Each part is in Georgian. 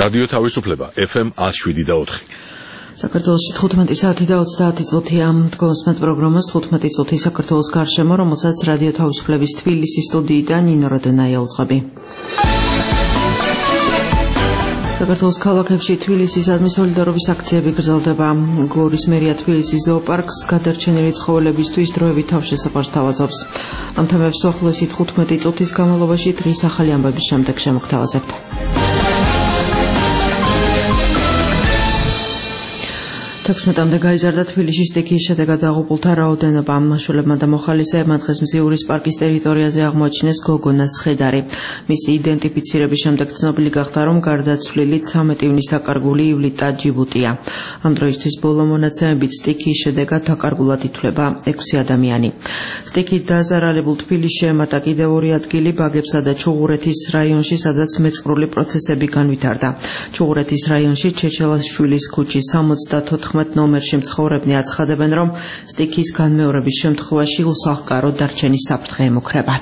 რადიო თავისუფლება FM 107.4. საქართველოში 15 საათი და 30 წუთია დგომსმეთ პროგრამას 15 წუთი საქართველოს გარშემო, რომელსაც რადიო თავისუფლების თბილისის სტუდიიდან ნინო როდონაია უძღვები. საქართველოს ქალაქებში თბილისისადმი სოლიდარობის აქციები გრძელდება. გორის მერია თბილისის ზოოპარკს გადარჩენილი ცხოველებისთვის დროებით თავშესაფარს თავაზობს. ამ თემებს უახლოესი 15 წუთის განმავლობაში დღის ახალი ამბების შემდეგ შემოგთავაზებთ. 16-მდე გაიზარდა თბილისის სტიქიის შედეგად დაღუპულთა რაოდენობა. მაშულებმა და მოხალისეებმა დღეს მზიურის პარკის ტერიტორიაზე აღმოაჩინეს გოგონას ცხედარი. მისი იდენტიფიცირების შემდეგ ცნობილი გახდა, რომ გარდაცვლილი 13 ივნის დაკარგული ივლიტა ჯიბუტია. ამ დროისთვის ბოლო მონაცემებით სტიქიის შედეგად დაკარგულად ითვლება 6 ადამიანი. სტიქით დაზარალებულ თბილისში ემატა კიდევ 2 ადგილი ბაგებსა და ჩუღურეთის რაიონში, სადაც მეწყრული პროცესები განვითარდა. ჩუღურეთის რაიონში ჩეჩელაშვილის ქუჩის 74 ნომერში მცხოვრებნი აცხადებენ, რომ სტიქის განმეორების შემთხვევაში უსახლკარო დარჩენის საფრთხე ემუქრებათ.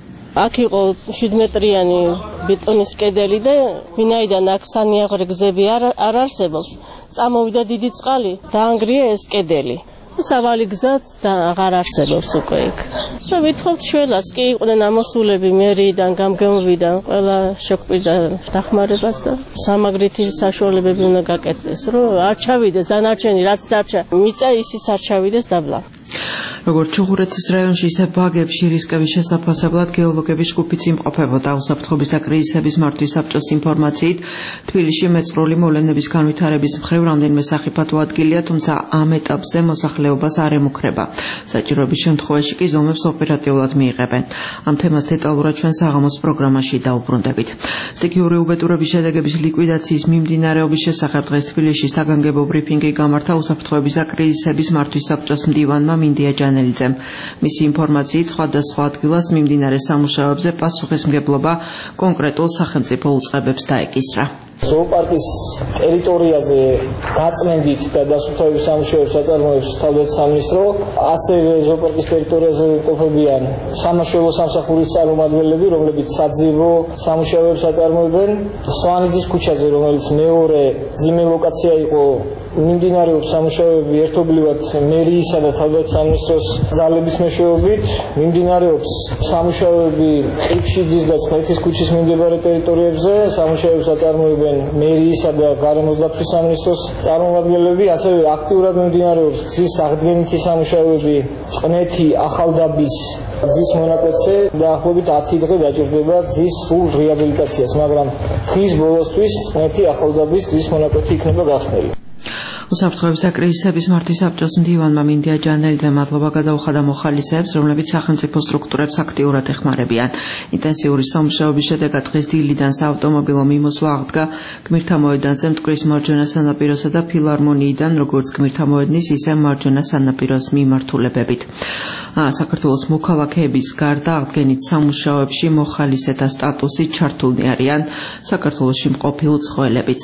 აქ იყო 7 მეტრიანი ბეტონის კედელი და ვინაიდან აქ სანიაღრე გზები არ არსებობს, წამოვიდა დიდი წყალი, დაანგრია ეს კედელი. სავალი გზაც და აღარ არსებობს უკვე იქ. და ვითხოვთ შველას, კი იყვნენ ამოსულები მერიიდან, გამგემობიდან, ყველა შეგყვიდა დახმარებას და სამაგრითი საშუალებები უნდა გაკეთდეს, რომ არ ჩავიდეს დანარჩენი, რაც დარჩა, მიწა ისიც არ ჩავიდეს დაბლა. როგორც ჩუღურეთის რაიონში, ისე ბაგებში რისკების შესაფასებლად გეოლოგების ჯგუფიც იმყოფებოდა. უსაფრთხოების და კრიზისების მართვის საბჭოს ინფორმაციით, თბილისში მეწყრული მოვლენების განვითარების მხრივ რამდენიმე სახიფათო ადგილია, თუმცა ამ ეტაპზე მოსახლეობას არ ემუქრება. საჭიროების შემთხვევაში კი ზომებს ოპერატიულად მიიღებენ. ამ თემას დეტალურად ჩვენ საღამოს პროგრამაში დაუბრუნდებით. სტიქიური უბედურების შედეგების ლიკვიდაციის მიმდინარეობის შესახებ დღეს თბილისში საგანგებო ბრიფინგი გამართა უსაფრთხოების და კრიზისების მართვის საბჭოს მდივანმა მინდია ჯანელიძემ. მისი ინფორმაციით, სხვადასხვა ადგილას მიმდინარე სამუშაოებზე პასუხისმგებლობა კონკრეტულ სახელმწიფო უწყებებს დაეკისრა. ზოოპარკის ტერიტორიაზე გაწმენდით და დასუფთავების სამუშაოებს აწარმოებს თავდაცვის სამინისტრო, ასევე ზოოპარკის ტერიტორიაზე იმყოფებიან სამაშველო სამსახურის წარმომადგენლები, რომლებიც საძიებო სამუშაოებს აწარმოებენ. სვანიძის ქუჩაზე, რომელიც მეორე ძიმე ლოკაცია იყო, მიმდინარეობს სამუშაოები ერთობლივად მერიისა და თავდაცვის სამინისტროს ძალების მეშვეობით. მიმდინარეობს სამუშაოები ყიფშიძის და წყლეთის ქუჩის მიმდებარე ტერიტორიებზე, სამუშაოებს აწარმოებენ მერიისა და გარემოს დაცვის სამინისტროს წარმომადგენლები, ასევე აქტიურად მიმდინარეობს გზის აღდგენითი სამუშაოები წყნეთი ახალდაბის გზის მონაკვეთზე. დაახლოებით 10 დღე დაჭირდება გზის სრულ რეაბილიტაციას, მაგრამ დღის ბოლოსთვის წყნეთი ახალდაბის გზის მონაკვეთი იქნება გახსნილი. უსაფრთხოების და კრიზისების მართვის საბჭოს მდივანმა მინდია ჯანელიძემ მადლობა გადაუხადა მოხალისეებს, რომლებიც სახელმწიფო სტრუქტურებს აქტიურად ეხმარებიან. ინტენსიური სამუშაოების შედეგად დღეს დილიდან საავტომობილო მიმოსვლა აღდგა გმირთა მოედანზე მტკვრის მარჯვენა სანაპიროსა და ფილარმონიიდან, როგორც გმირთა მოედნის, ისე მარჯვენა სანაპიროს მიმართულებებით. საქართველოს მოქალაქეების გარდა აღდგენით სამუშაოებში მოხალისეთა სტატუსით ჩართულნი არიან საქართველოში მყოფი უცხოელებიც.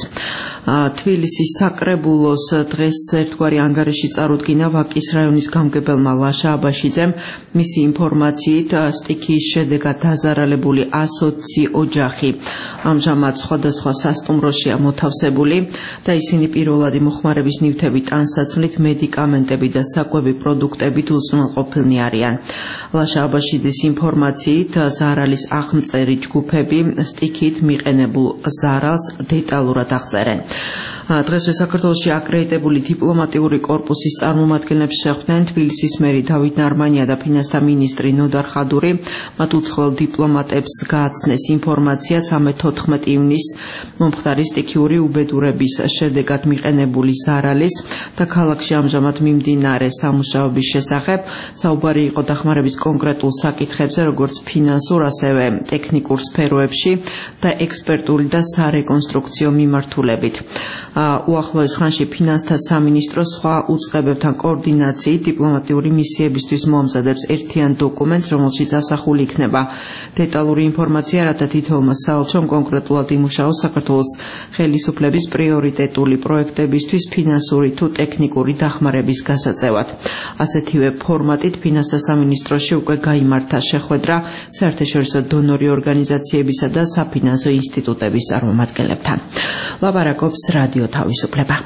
თბილისის საკრებულოს დღეს ერთგვარი ანგარიში წარუდგინა ვაკის რაიონის გამგებელმა ლაშა აბაშიძემ. მისი ინფორმაციით, სტიქიის შედეგად დაზარალებული 120 ოჯახი ამჟამად სხვადასხვა სასტუმროშია მოთავსებული და ისინი პირველადი მოხმარების ნივთებით, ტანსაცმლით, მედიკამენტები და საკვები პროდუქტებით უზრუნველყოფილნი არიან. ლაშა აბაშიძის ინფორმაციით, ზარალის აღმწერი ჯგუფები სტიქით მიყენებულ ზარალს დეტალურად აღწერენ. დღესვე საქართველოში აკრედიტებული დიპლომატიური კორპუსის წარმომადგენლებს შეხვდნენ თბილისის მერი დავით ნარმანია და ფინანსთა მინისტრი ნოდარ ხადური. მათ უცხოელ დიპლომატებს გააცნეს ინფორმაცია 13-14 ივნის მომხდარი სტიქიური უბედურების შედეგად მიყენებული ზარალის და ქალაქში ამჟამად მიმდინარე სამუშაოების შესახებ. საუბარი იყო დახმარების კონკრეტულ საკითხებზე, როგორც ფინანსურ, ასევე ტექნიკურ სფეროებში და ექსპერტული და სარეკონსტრუქციო მიმართულებით. უახლოეს ხანში ფინანსთა სამინისტრო სხვა უწყებებთან კოორდინაციით დიპლომატიური მისიებისთვის მოამზადებს ერთიან დოკუმენტს, რომელშიც ასახული იქნება დეტალური ინფორმაცია, რათა თითოეულმა საელჩომ კონკრეტულად იმუშაოს საქართველოს ხელისუფლების პრიორიტეტული პროექტებისთვის ფინანსური თუ ტექნიკური დახმარების გასაწევად. ასეთივე ფორმატით ფინანსთა სამინისტროში უკვე გაიმართა შეხვედრა საერთაშორისო დონორი ორგანიზაციებისა და საფინანსო ინსტიტუტების წარმომადგენლებთან. ლაპარაკობს რადიო თავისუფლება.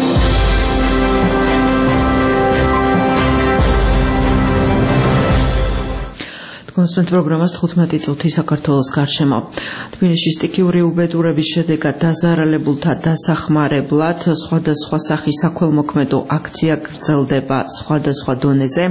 კონსპექტ პროგრამას 15 წუთი საქართველოს გარშემო. თბილისში სტიქიური უბედურების შედეგად დაზარალებულთა დასახმარებლად სხვადასხვა სახის საქველმოქმედო აქცია გრძელდება სხვადასხვა დონეზე.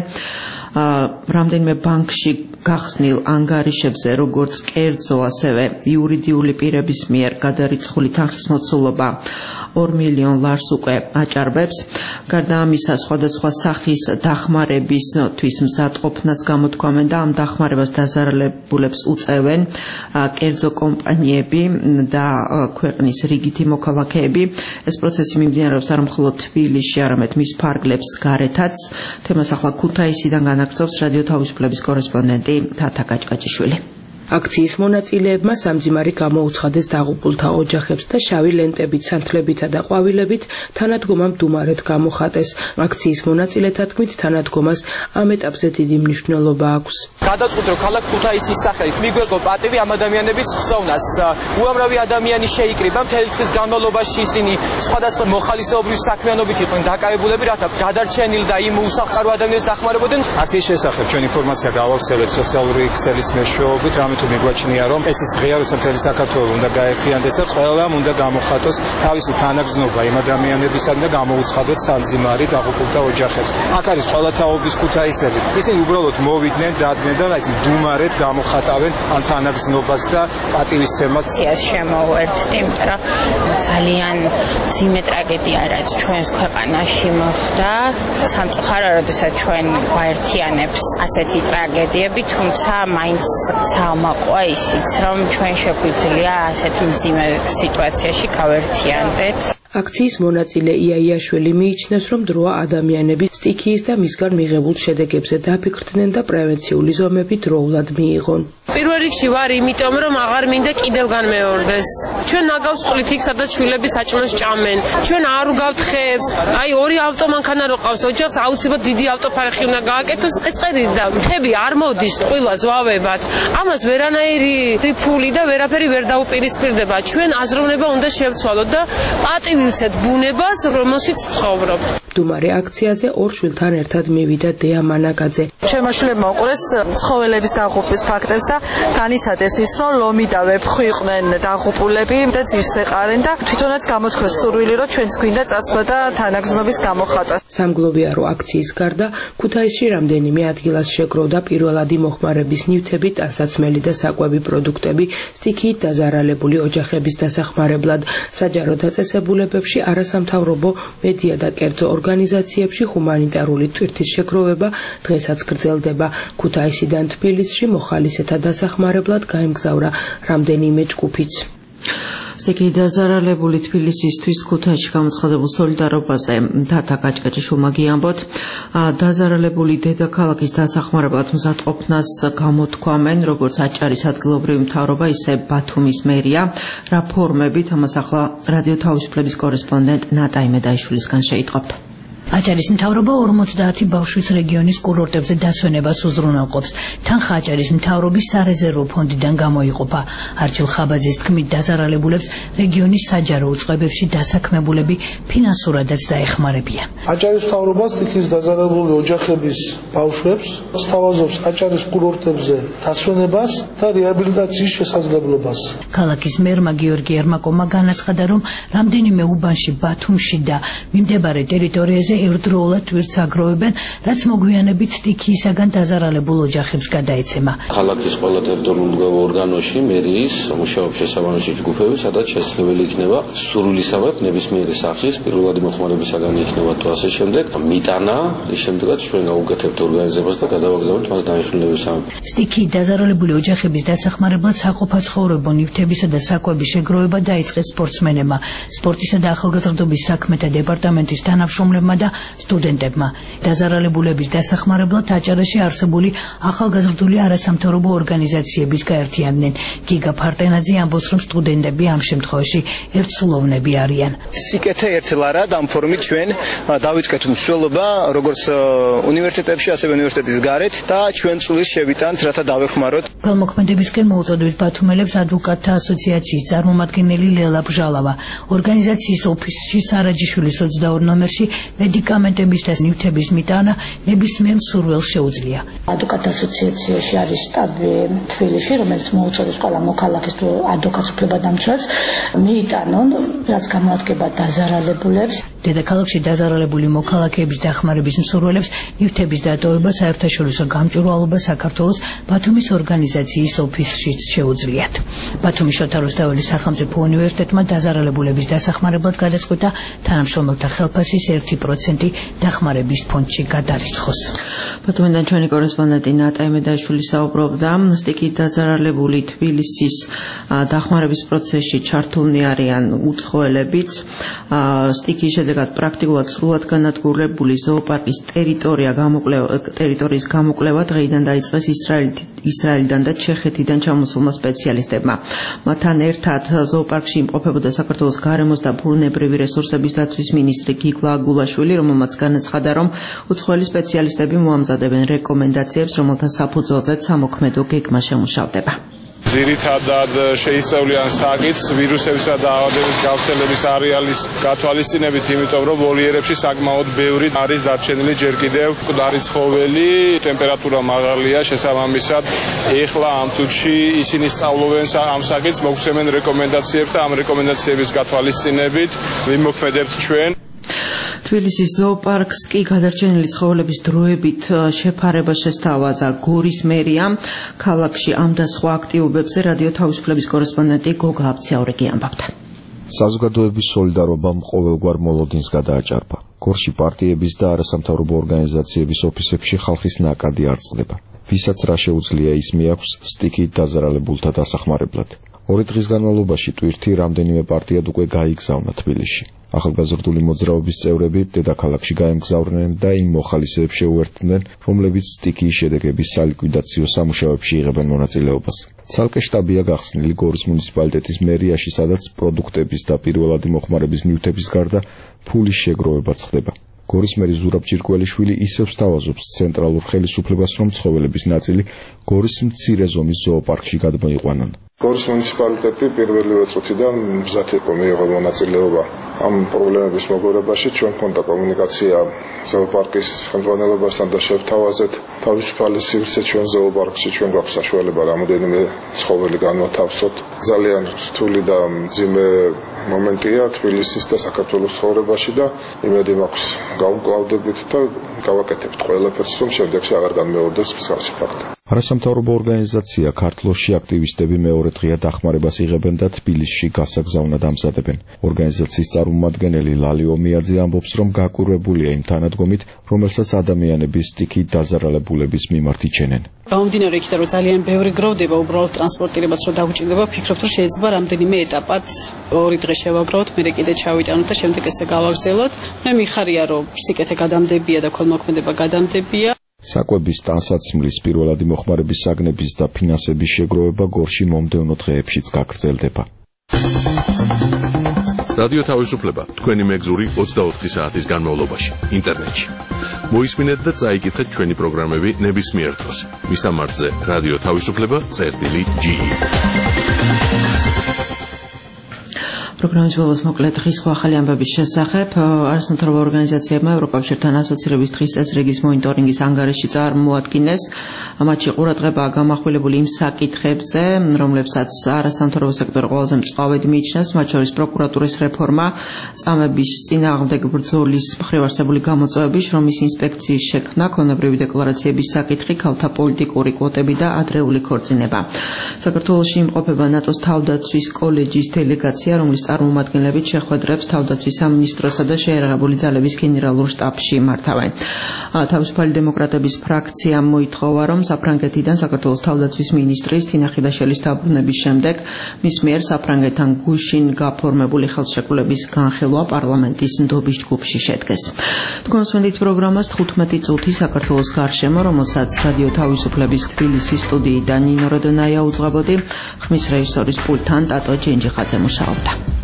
რამდენიმე ბანკში გახსნილ ანგარიშებზე, როგორც კერძო, ასევე იურიდიული პირების მიერ გადარიცხული თანხის მოცულობა 2 მილიონ ლარს უკვე აჭარბებს. გარდა ამისა, სხვადასხვა სახის დახმარებისთვის მზადყოფნას გამოთქვამენ და ამ დახმარებას დაზარალებულებს უწევენ კერძო კომპანიები და ქვეყნის რიგითი მოქალაქეები. ეს პროცესი მიმდინარეობს არა მხოლოდ თბილისში, არამედ მის ფარგლებს გარეთაც. თემას ახლა ქუთაისიდან განაგრძობს რადიო თავისუფლების კორესპონდენტი თათა გაჭკაჭიშვილი. აქციის მონაწილეებმა სამძიმარი გამოუცხადეს დაღუპულთა ოჯახებს და შავი ლენტებით, სანთლებითა და ყვავილებით თანადგომამ დუმარეთ გამოხატეს. აქციის მონაწილეთა თქმით, თანადგომას ამ ეტაპზე დიდი მნიშვნელობა აქვს. გადაწყვეტ რომ ქალაქ ქუთაისის სახელით მიგვეღო პატივი ამ ადამიანების ხსოვნას. უამრავი ადამიანი შეიკრიბა, მთელი დღის განმავლობაში ისინი სხვადასხვა მოხალისეობრივი საქმიანობით იყვნენ დაკავებულები, რათა გადარჩენილ და იმ უსახკარო ადამიანებს დახმარებოდნენ. აქციის შესახებ ჩვენ ინფორმაცია გავავრცელეთ სოციალური ქსელის მეშვეობით, თუ მიგვაჩნია რომ ეს ის დღეა, როცა მთელი საქართველო უნდა გაერთიანდეს და ყველამ უნდა გამოხატოს თავისი თანაგზნობა იმ ადამიანებისგან და გამოუცხადოს სამძიმარი დაღუპულთა ოჯახებს. აქ არის ყველა თაობის ქუთაისელი. ისინი უბრალოდ მოვიდნენ, დადგნენ და აი დუმარეთ გამოხატავენ ამ თანაგზნობას და პატივისცემას. აქციას შემოვერთდი, იმიტომ რომ ძალიან ძიმე ტრაგედია რაც ჩვენს ქვეყანაში მოხდა. სამწუხაროა, როდესაც ჩვენ გვაერთიანებს ასეთი ტრაგედიები, თუმცა მაინც qua isიც რომ ჩვენ შეგვიძლია ასეთი მძიმე სიტუაციაში გავერთიანდეთ. აქციის მონაწილე იაიაშვილი მიიჩნევს, რომ დროა ადამიანების სტიქიის და მისგან მიღებულ შედეგებზე დაფიქრდნენ და პრევენციული ზომები დროულად მიიღონ. პირველ რიგში ვარ იმიტომ, რომ აღარ მინდა კიდევ განმეორდეს. ჩვენ ნაგავს ყვლით იქ, სადაც შვილები საჭმელს ჭამენ. ჩვენ არ უგავთ ხეებს. აი ორი ავტო მანქანა რო ყავს ოჯახს, აუცილებლად დიდი ავტოფარეხი უნდა გააკეთოს. ეწყერი და მთები არ მოდის ტყუილ ზვავებად. ამას ვერანაირი ფული და ვერაფერი ვერ დაუპირისპირდება. ჩვენ აზროვნება უნდა შევცვალოთ და პატივივცეთ ბუნებას, რომელშიც ცხოვრობთ. დუმარე აქციაზე ორ შვილთან ერთად მივიდა დეა მანაგაძე. ჩემმა შვილებმა უყურეს ცხოველების დაღუპვის ფაქტებს და განიცადეს ის, რომ ლომი და ვეფხვი იყვნენ დაღუპულები და ძირს ეყარენ და თვითონაც გამოთქვეს სურვილი, რომ ჩვენც გვინდა წასვლა და თანაგზნობის გამოხატვა. სამგლოვიარო აქციის გარდა ქუთაისში რამდენიმე ადგილას შეგროვდა პირველადი მოხმარების ნივთები, ტანსაცმელი და საკვები პროდუქტები სტიქიით დაზარალებული ოჯახების დასახმარებლად. საჯარო დაწესებულებებში, არასამთავრობო, მედია და კერძო ორგანიზაციებში ჰუმანიტარული თვირთის შეგროვება დღესაც გრძელდება. ქუთაისიდან თბილისში მოხალისეთა დასახმარებლად გაემგზავრა რამდენიმე ჯგუფიც. სტიქიით დაზარალებული თბილისისთვის ქუთაისში გამოცხადებულ სოლიდარობაზე თათა გაჭკაჭიშვილმა გიამბოთ. დაზარალებული დედაქალაქის დასახმარებლად მზადყოფნას გამოთქვამენ როგორც აჭარის ადგილობრივი მთავრობა, ისე ბათუმის მერია. რა ფორმებით, ამას ახლა რადიო თავისუფლების კორესპონდენტ ნატა იმედაიშვილისგან შეიტყობთ. აჭარის მთავრობა 50 ბავშვის რეგიონის კურორტებზე დასვენებას უზრუნველყოფს. თანხა აჭარის მთავრობის სარეზერვო ფონდიდან გამოიყოფა. არჩილ ხაბაძის თქმით, დაზარალებულებს რეგიონის საჯარო უწყებებში დასაქმებულები ფინანსურადაც დაეხმარებიან. აჭარის მთავრობა სტიქიის დაზარალებული ოჯახების ბავშვებს სთავაზობს აჭარის კურორტებზე დასვენებას და რეაბილიტაციის შესაძლებლობას. ქალაქის მერმა გიორგი ერმაკოვმა განაცხადა, რომ რამდენიმე უბანში, ბათუმში და მიმდებარე ტერიტორიაზე ერთდროულად თვირთს აგროვებენ, რაც მოგვიანებით სტიქიისაგან დაზარალებულ ოჯახებს გადაეცემა. ქალაქის ყველა ტერიტორიულ ორგანოში მერიის მუშაობს შესაბამისი ჯგუფები, სადაც შესაძლებელი იქნება სურვილისავად ნებისმიერი სახის პირველადი მოხმარებისაგან იქნება თუ ასე შემდეგ მიტანა, ის შემდეგაც ჩვენ გავუკეთებთ ორგანიზებას და გადავაგზავნებთ მას დანიშნულებისამებრ. სტიქიით დაზარალებული ოჯახების დასახმარებლად საყოფაცხოვრებო ნივთებისა და საკვების შეგროვება დაიწყეს სპორტსმენებმა. სპორტისა და ახალგაზრდობის საქმეთა დეპარტამენტის თანამშრომლებმა და გადაწყვიტა სტუდენტებმა. დაზარალებულების დასახმარებლად აჭარაში არსებული ახალგაზრდული არასამთავრობო ორგანიზაციების გაერთიანდნენ. გიგა ფარტენაძე ამბობს, რომ სტუდენტები ამ შემთხვევაში ერთსულოვნები არიან. სიკეთე ერთლარა და ამ ფორმით ჩვენ დავიწყეთ მსვლელობა როგორც უნივერსიტეტებში, ასევე უნივერსიტეტის გარეთ და ჩვენ წulis შევიტანთ, რათა დავეხმაროთ. Გალმოქმედებისკენ მოუწოდებს ბათუმელებს ადვოკატთა ასოციაციის წარმომადგენელი ლელა ბჟალავა. ორგანიზაციის ოფისში სარაჯიშვილის 22 ნომერში მედიკამენტების და ნივთების მიტანა ნებისმიერ მსურველს შეუძლია. ადვოკატთა ასოციაციაში არის შტაბი თბილისში, რომელიც მოუწოდებს ყველა მოქალაქეს თუ ადვოკატს უფლებადამცველს მიიტანონ, რაც გამოადგება დაზარალებულებს. დედაქალაქში დაზარალებული მოქალაქეების დახმარების მსურველებს ნივთების დატოვება საერთაშორისო გამჭვირვალობა საქართველოს ბათუმის ორგანიზაციის ოფისშიც შეუძლიათ. ბათუმის შოთა რუსთაველის სახელმწიფო უნივერსიტეტმა დაზარალებულების დასახმარებლად გადაწყვიტა თანამშრომელთა ხელფასის 1% დახმარების ფონდში გადარიცხოს. ბათუმიდან ჩვენი კორესპონდენტი ნატა ემედაშვილი საუბრობდა, სტიქით დაზარალებული თბილისის დახმარების პროცესში ჩართულნი არიან უცხოელებიც. სტიქის შედეგად პრაქტიკულად სრულად განადგურებული ზოოპარკის ტერიტორიის გამოკვლევა დღეიდან დაიწყეს ისრაელიდან და ჩეხეთიდან ჩამოსულმა სპეციალისტებმა. მათთან ერთად ზოოპარკში იმყოფებოდა საქართველოს გარემოს და ბუნებრივი რესურსების დაცვის მინისტრი გიგლა აგულაშვილი, რომელმაც განაცხადა, რომ უცხოელი სპეციალისტები მოამზადებენ რეკომენდაციებს, რომელთა საფუძველზეც სამოქმედო გეგმა შემუშავდება. ძირითადად შეისწავლიან საკითხს ვირუსებისა და ავადების გავრცელების არეალის გათვალისწინებით, იმიტომ რომ ვოლიერებში საკმაოდ ბევრი არის დარჩენილი ჯერ კიდევ მკვდარი ცხოველი, ტემპერატურა მაღალია, შესაბამისად ეხლა ამ წუთში ისინი სწავლობენ ამ საკითხს, მოგცემენ რეკომენდაციებს და ამ რეკომენდაციების გათვალისწინებით ვიმოქმედებთ ჩვენ. თბილისის ზოოპარკს კი გადარჩენილი ცხოველების დროებით შეფარება შესთავაზა გორის მერიამ. ქალაქში ამ და სხვა აქტივობებზე რადიო თავისუფლების კორესპონდენტი გოგა აბციაურიგი ამბობდა. საზოგადოების სოლიდარობამ ყოველგვარ მოლოდინს გადააჭარბა. გორში პარტიების და არასამთავრობო ორგანიზაციების ოფისებში ხალხის ნაკადი არ წყდება. ვისაც რა შეუძლია ის მიაქვს სტიქით დაზარალებულთა დასახმარებლად. 2 დღის განმავლობაში ტვირთი რამდენიმე პარტიად უკვე გაიგზავნა თბილისში. ახალგაზრდული მოძრაობის წევრები დედაქალაქში გაემგზავრნენ და იმ მოხალისეებს შეუერთდნენ, რომლებიც სტიქიის შედეგების სალიკვიდაციო სამუშაოებში იღებენ მონაწილეობას. ცალკე შტაბია გახსნილი გორის მუნიციპალიტეტის მერიაში, სადაც პროდუქტების და პირველადი მოხმარების ნივთების გარდა ფულის შეგროვებაც ხდება. გორის მერი ზურაბ ჭირკველიშვილი ისევ სთავაზობს ცენტრალურ ხელისუფლებას, რომ ცხოველების ნაწილი გორის მცირე ზომის ზოოპარკში გადმოიყვანონ. გორის მუნიციპალიტეტი პირველივე წუთიდან მზად იყო მიიღო მონაწილეობა ამ პრობლემების მოგორებაში. ჩვენ ქონდა კომუნიკაცია ზოოპარკის ხელმძღვანელობასთან და შევთავაზეთ თავისუფალი სივრცე ჩვენ ზოოპარკში. ჩვენ გვაქვს საშუალება რამოდენიმე ცხოველი განვათავსოთ. ძალიან რთული და მძიმე მომენტია თბილისის და საქართველოს ცხოვრებაში და იმედი მაქვს გავუკლავდებით და გავაკეთებთ ყველაფერს, რომ შემდეგში აღარ განმეორდეს მსგავსი ფაქტი. არასამთავრობო ორგანიზაცია ქართლოში აქტივისტები მეორე დღეა დახმარებას იღებენ და თბილისში გასაგზავნად ამზადებენ. ორგანიზაციის წარმომადგენელი ლალი ომიაძე ამბობს, რომ გაკვირვებულია იმ თანადგომით, რომელსაც ადამიანები სტიქით დაზარალებულების მიმართ იჩენენ. გამომდინარე იქიდან, რომ ძალიან ბევრი გროვდება, უბრალოდ ტრანსპორტირებაც რომ დაგვჭირდება, ფიქრობთ, რომ შეიძლება რამდენიმე ეტაპად 2 დღე შევაგროვოთ, მერე კიდე ჩავიტანოთ და შემდეგ ესე გავაგრძელოთ. მე მიხარია, რომ სიკეთე გადამდებია და ქოლმოქმედება გადამდებია. საკვების ტანსაცმლის პირველადი მოხმარების საგნების და ფინანსების შეგროვება გორში მომდევნო დღეებშიც გაგრძელდება. რადიო თავისუფლება თქვენი მეგზური 24 საათის განმავლობაში ინტერნეტში. მოისმინეთ და წაიკითხეთ ჩვენი პროგრამები ნებისმიერ დროს. მისამართზე რადიო თავისუფლება.ge. პროგრამის ბოლოს მოკლედ დღის სხვა ახალი ამბების შესახებ. არასამთავრობო ორგანიზაციებმა ევროკავშირთან ასოცირების დღის წესრიგის მონიტორინგის ანგარიში წარმოადგინეს. მათში ყურადღებაა გამახვილებული იმ საკითხებზე, რომლებსაც არასამთავრობო სექტორი ყველაზე მწვავედ მიიჩნევს, მათ შორის პროკურატურის რეფორმა, წამების წინააღმდეგ ბრძოლის მხრივ არსებული გამოწვევები, შრომის ინსპექციის შექმნა, ქონებრივი დეკლარაციების საკითხი, ქალთა პოლიტიკური კვოტები და ადრეული ქორწინება. საქართველოში იმყოფება ნატოს თავდაცვის კოლეჯის დელეგაცია, რომლის წარმომადგენლებით შეხვედრებს თავდაცვის სამინისტროსა და შეერაღებული ძალების გენერალურ შტაბში მართავენ. თავისუფალი დემოკრატების ფრაქციამ მოითხოვა, რომ საფრანგეთიდან საქართველოს თავდაცვის მინისტრის თინა ხიდაშელის დაბრუნების შემდეგ მის მიერ საფრანგეთთან გუშინ გაფორმებული ხელშეკრულების განხილვა პარლამენტის ნდობის ჯგუფში შედგეს. თქვენსვენდით პროგრამას 15 წუთი საქართველოს გარშემო, რომელსაც რადიო თავისუფლების თბილისის სტუდიიდან ნინო როდონაია უძღვებოდი, ხმის რეჟისორის პულტთან ტატო ჯენჯიხაძე მუშაობდა.